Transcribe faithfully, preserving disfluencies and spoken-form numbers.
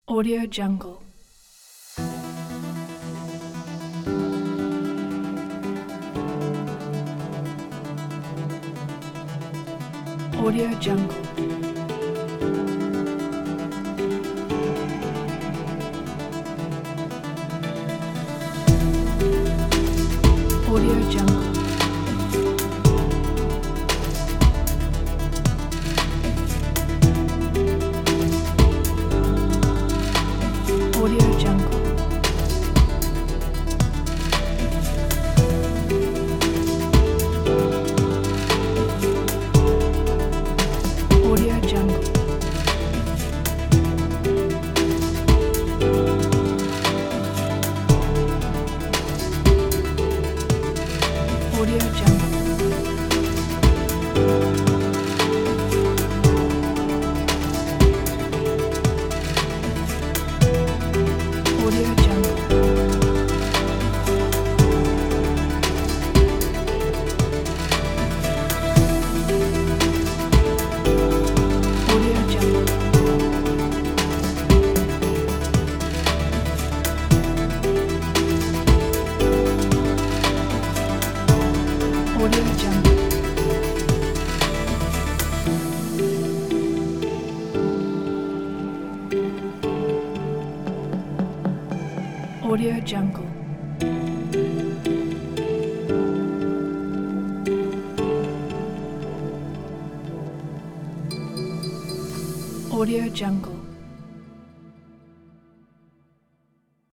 Audio Jungle. Audio Jungle. Audio Jungle. Audio Jungle. Audio Jungle. Audio Jungle. Audio Jungle. Audio Jungle. Audio Jungle. Audio Jungle. Audio Jungle.